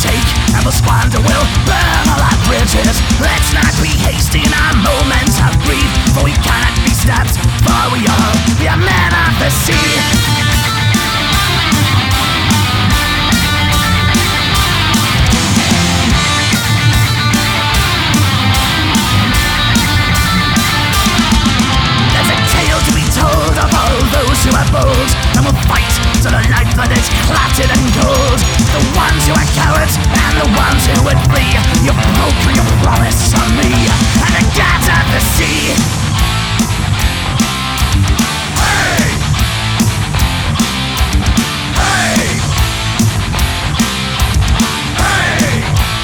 take and we'll squander, we'll burn all our bridges. Let's not be hasty in our moments of grief, for we cannot be stopped, for we are men of the sea. Of all those who are bold and will fight till the life that is clattered and gold. The ones who are cowards and the ones who would flee. You've broken your promise on me and the gods of the sea. Hey! Hey! Hey!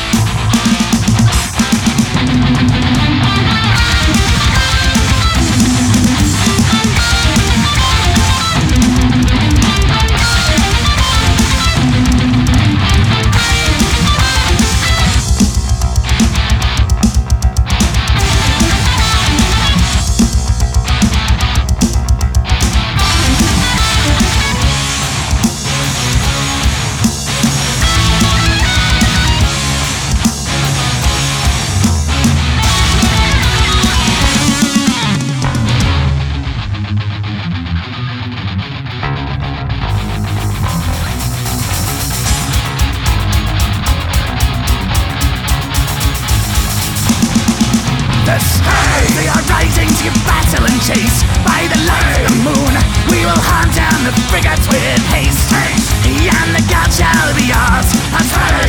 They are rising to battle and chase. By the light of the moon we will hunt down the frigates with haste. And the gods shall be ours.